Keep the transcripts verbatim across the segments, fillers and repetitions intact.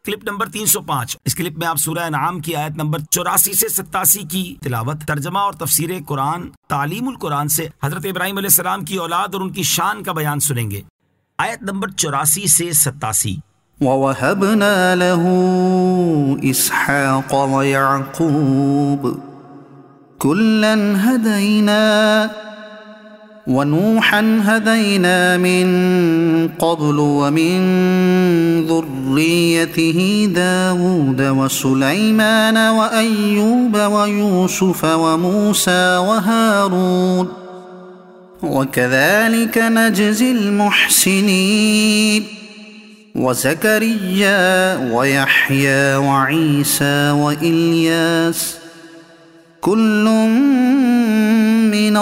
Clip number تین سو پانچ. اس clip میں آپ سورہ انعام کی آیت نمبر چوراسی سے ستاسی کی تلاوت، ترجمہ اور تفسیر قرآن تعلیم القرآن سے حضرت ابراہیم علیہ السلام کی اولاد اور ان کی شان کا بیان سنیں گے. آیت نمبر چوراسی سے ستاسی. وَوَهَبْنَا لَهُ إِسْحَاقَ وَيَعْقُوبَ كُلًّا هَدَيْنَا وَنُوحًا هَدَيْنَا مِن قَبْلُ وَمِن ذُرِّيَّتِهِ دَاوُودَ وَسُلَيْمَانَ وَأَيُّوبَ وَيُوسُفَ وَمُوسَى وَهَارُونَ وَكَذَلِكَ نَجْزِي الْمُحْسِنِينَ وَزَكَرِيَّا وَيَحْيَى وَعِيسَى وَإِلْيَاسَ كل من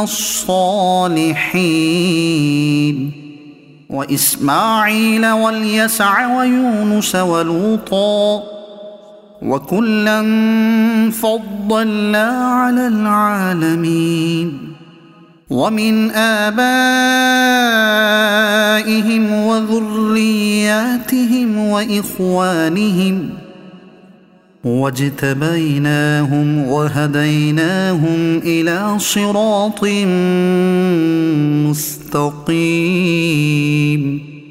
الصالحين وإسماعيل واليسع ويونس ولوطا وكلا فضلنا على العالمين ومن آبائهم وذرياتهم وإخوانهم وَاجْتَبَيْنَاهُمْ وَهَدَيْنَاهُمْ إِلَى صِرَاطٍ مُسْتَقِيمٍ.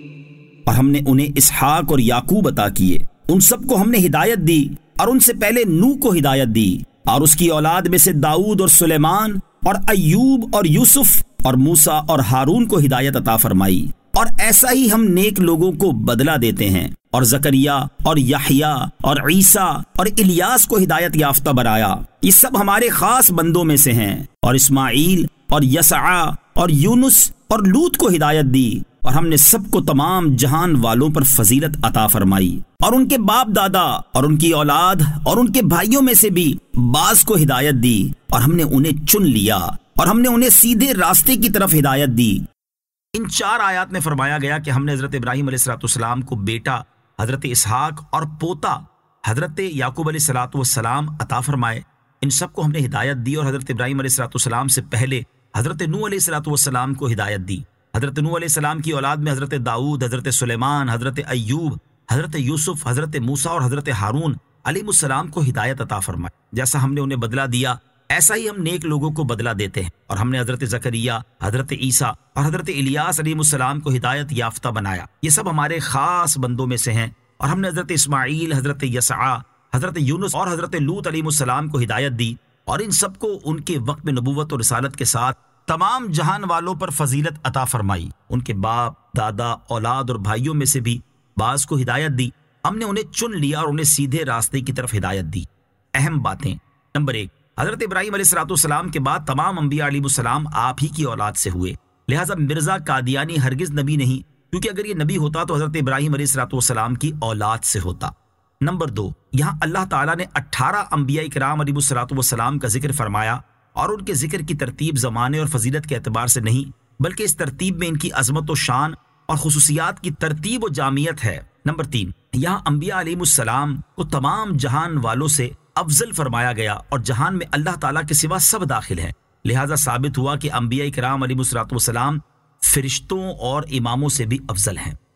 اور ہم نے انہیں اسحاق اور یعقوب عطا کیے، ان سب کو ہم نے ہدایت دی، اور ان سے پہلے نوح کو ہدایت دی، اور اس کی اولاد میں سے داؤد اور سلیمان اور ایوب اور یوسف اور موسیٰ اور ہارون کو ہدایت عطا فرمائی. اور ایسا ہی ہم نیک لوگوں کو بدلہ دیتے ہیں. اور زکریا اور یحییٰ اور عیسیٰ اور الیاس کو ہدایت یافتہ بنایا. یہ سب ہمارے خاص بندوں میں سے ہیں. اور اسماعیل اور یسعا اور یونس اور لوط کو ہدایت دی. اور ہم نے سب کو تمام جہان والوں پر فضیلت عطا فرمائی. اور ان کے باپ دادا اور ان کی اولاد اور ان کے بھائیوں میں سے بھی بعض کو ہدایت دی. اور ہم نے انہیں چن لیا اور ہم نے انہیں سیدھے راستے کی طرف ہدایت دی. ان چار آیات میں فرمایا گیا کہ ہم نے حضرت ابراہیم علیہ الصلوۃ والسلام کو بیٹا حضرت اسحاق اور پوتا حضرت یعقوب علیہ الصلوۃ والسلام عطا فرمائے. ان سب کو ہم نے ہدایت دی. اور حضرت ابراہیم علیہ الصلوۃ والسلام سے پہلے حضرت نوح علیہ الصلوۃ والسلام کو ہدایت دی. حضرت نوح علیہ السلام کی اولاد میں حضرت داؤد، حضرت سلیمان، حضرت ایوب، حضرت یوسف، حضرت موسیٰ اور حضرت ہارون علیہ السلام کو ہدایت عطا فرمائے. جیسا ہم نے انہیں بدلہ دیا ایسا ہی ہم نیک لوگوں کو بدلہ دیتے ہیں. اور ہم نے حضرت زکریا، حضرت عیسیٰ اور حضرت الیاس علیہ السلام کو ہدایت یافتہ بنایا. یہ سب ہمارے خاص بندوں میں سے ہیں. اور ہم نے حضرت اسماعیل، حضرت یسعا، حضرت یونس اور حضرت لوط علیہ السلام کو ہدایت دی. اور ان سب کو ان کے وقت میں نبوت اور رسالت کے ساتھ تمام جہان والوں پر فضیلت عطا فرمائی. ان کے باپ، دادا، اولاد اور بھائیوں میں سے بھی بعض کو ہدایت دی. ہم نے انہیں چن لیا اور انہیں سیدھے راستے کی طرف ہدایت دی. اہم باتیں. نمبر ایک، حضرت ابراہیم علیہ الصلوۃ والسلام کے بعد تمام انبیاء علیہ السلام آپ ہی کی اولاد سے ہوئے. لہٰذا مرزا قادیانی ہرگز نبی نہیں، کیونکہ اگر یہ نبی ہوتا تو حضرت ابراہیم علیہ الصلوۃ والسلام کی اولاد سے ہوتا. نمبر دو، یہاں اللہ تعالیٰ نے اٹھارہ انبیاء کرام علیہ الصلوۃ والسلام کا ذکر فرمایا، اور ان کے ذکر کی ترتیب زمانے اور فضیلت کے اعتبار سے نہیں، بلکہ اس ترتیب میں ان کی عظمت و شان اور خصوصیات کی ترتیب و جامعیت ہے. نمبر تین، یہاں انبیاء علیہ السلام کو تمام جہان والوں سے افضل فرمایا گیا، اور جہان میں اللہ تعالیٰ کے سوا سب داخل ہیں. لہٰذا ثابت ہوا کہ انبیاء کرام علیہ الصلوۃ والسلام فرشتوں اور اماموں سے بھی افضل ہیں.